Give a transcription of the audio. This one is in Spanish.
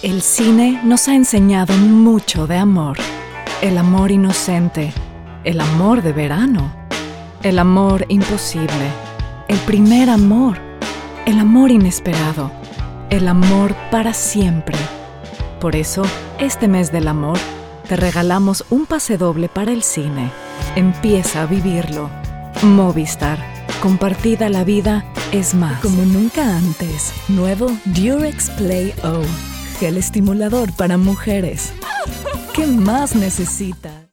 El cine nos ha enseñado mucho de amor. El amor inocente, el amor de verano, el amor imposible, el primer amor, el amor inesperado, el amor para siempre. Por eso, este mes del amor, te regalamos un pase doble para el cine. Empieza a vivirlo. Movistar. Compartida la vida es más. Como nunca antes. Nuevo Durex Play O. Gel estimulador para mujeres. ¿Qué más necesitas?